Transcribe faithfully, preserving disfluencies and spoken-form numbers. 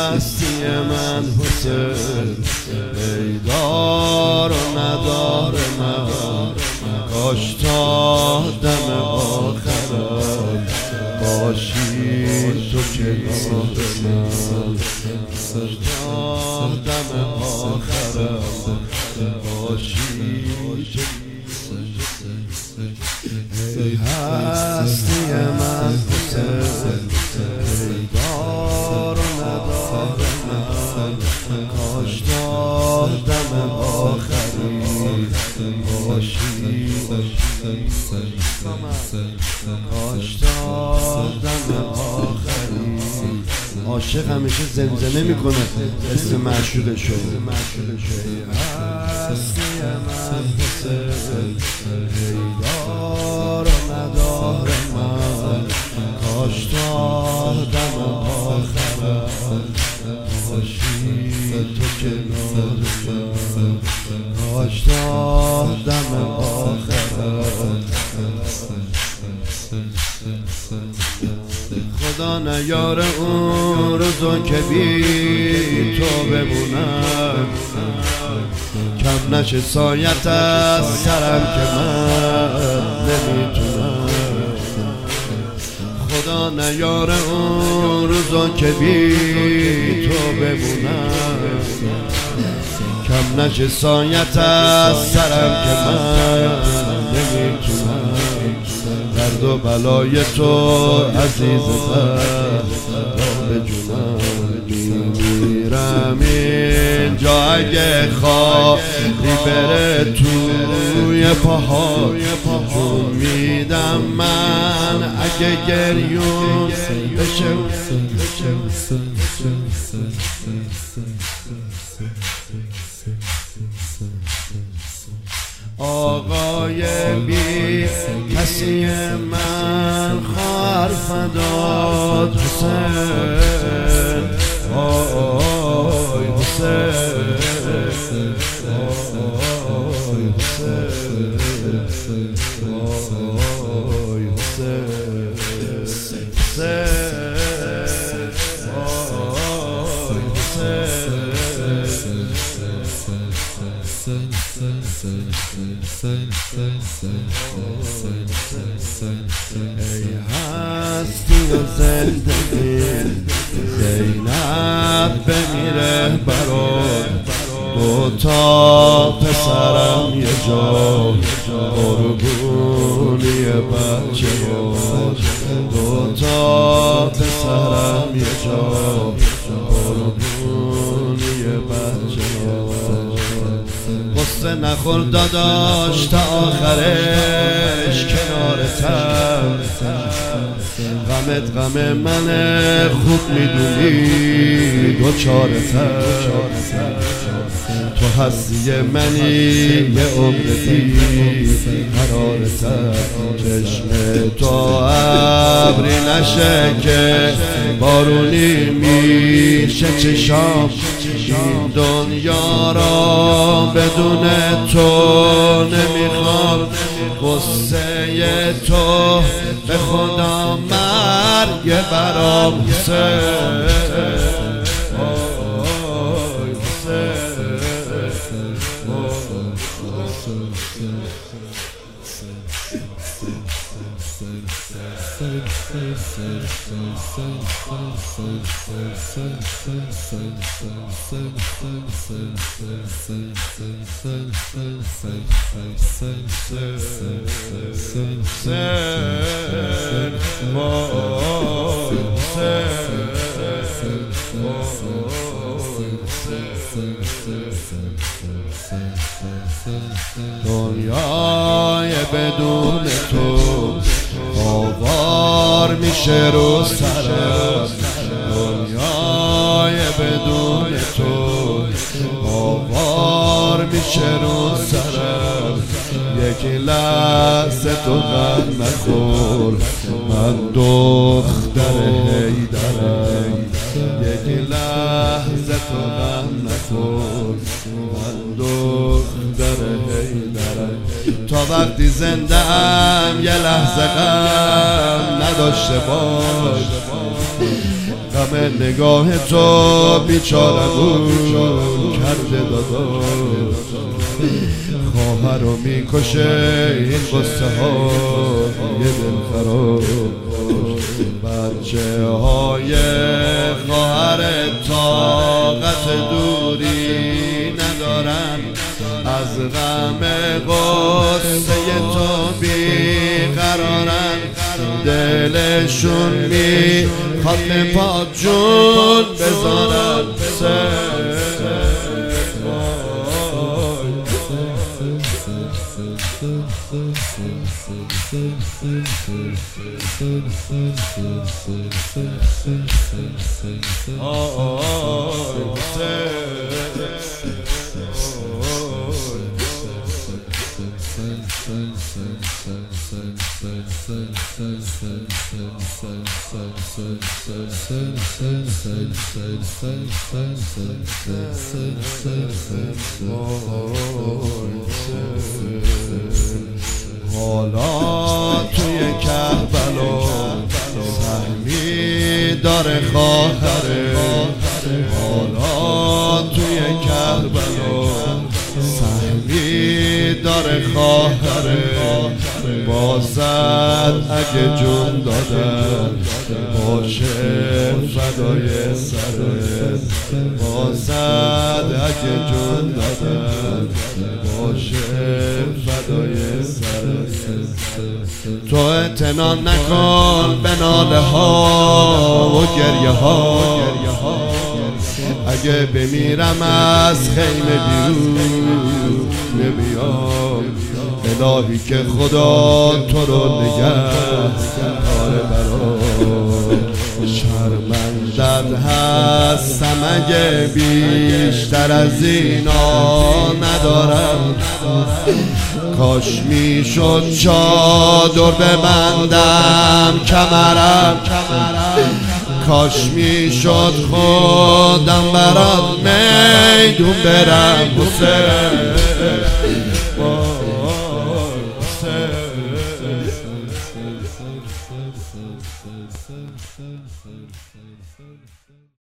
هستی من حسین، ای دار و ندار من، کاش تا دم آخرم باشی تو کنار من، کاش تا دم آخرم باشی. ای هستی من حسین، ای دار و ندار من، کاش تا دم آخری باشی، کاش تا دم آخری. عاشق همیشه زمزمه میکنه اسم معشوقشو. ای هستی من حسین، ای دار و ندار من، کاش تا دم آخرم باشی تو کنار من، کاش تا دم آخرم. خدا نیاره اون روزو که بی تو بمونم، کم نشه سایت از سرم که من نمیتونم. خدا نیاره اون روزو که بی تو بمونم، کم نشه سایت از سرم که من نمیتونم. درد و بلای تو عزیز من به جونم میمیرم اینجا، اگه خواهی بره توی پاها جون میدم من، اگه گریون بشه آقای بی کسی من خواهر فدات حسین، آی حسین، آی حسین، آی ای هستی و زندگی زینب بمیره برات، دوتا پسرم یه جا قربونی بچه هاش، دوتا پسرم یه جا قربونی بچه هاش. قصه نخور داداش تا آخرش کنارتم، غمت غم منه خوب میدونی دوچارتم. تو هستی منی یه عمر بی قرارتم، چشم تو ابری نشه که بارونی میشه چشام، این دنیا را بدون تو نمیخوام. قصه تو به خدا مرگ برام حسین، دنیای بدون تو آوار میشه رو سرم، دنیای بدون تو آوار میشه رو سرم. یک لحظه تو غم نخور من دختر حیدرم، یک لحظه تو غم نخور من دختر حیدرم. تا وقتی زنده ام یه لحظه غم نداشته باش، غم غم نگاه تو بیچارمون کرده دادا. خواهر رو میکشه این قصه ها یه دل خراب. بچه های خواهر طاقت دوری ندارن، از غم قصه تو بیقرارن. دلشون میخواد به پات جون بذارن. حالا توی کربلا سهمی داره خواهره. حالا توی کربلا سهمی داره خواهره. بازد اگه جون دادن باشه فدای سرت. بازد اگه جون دادن باشه فدای سرت. تو اعتنا نکن به ناله ها و گریه ها. اگه بمیرم از خیمه بیرون نمیام. الهی که خدا تو رو نگه داره برام. شرمندت هستم اگه بیشتر از اینا ندارم. کاش میشد چادر ببندم کمرم. کاش میشد خودم برات میدون برم. حسین